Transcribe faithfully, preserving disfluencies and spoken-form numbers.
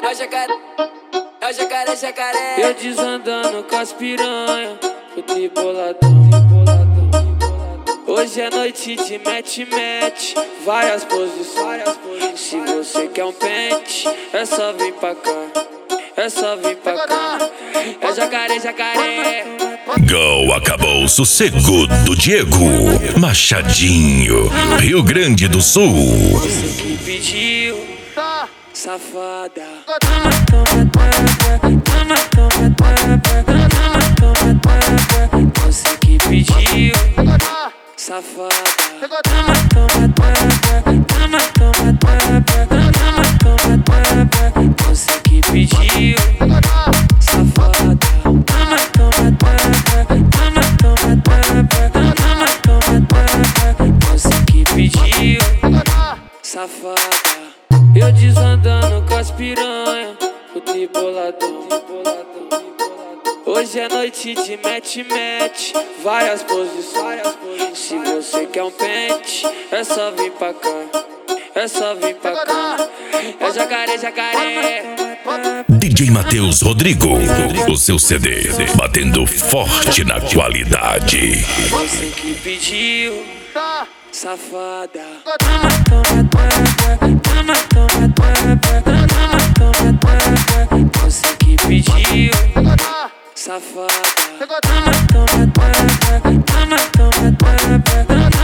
É o jacaré, é o jacaré, jacaré. Eu desandando com as piranha, fui boladão. Hoje é noite de mete-mete, várias posições. Se você quer um pente, é só vir pra cá, é só vir pra cá. É jacaré, jacaré. Go acabou o sossego do Diego Machadinho, Rio Grande do Sul. Você que pediu, safada. Você que pediu, safada. Você que pediu, safada. Você que pediu, safada. Eu desandando com as piranha, fui boladão. Hoje é noite de mete-mete, várias posições. Se você quer um pente, é só vir pra cá, é só vir pra cá. É jacaré, jacaré. D J Matheus Rodrigo, o seu C D batendo forte na qualidade. Você que pediu, safada. Você que pediu, safada.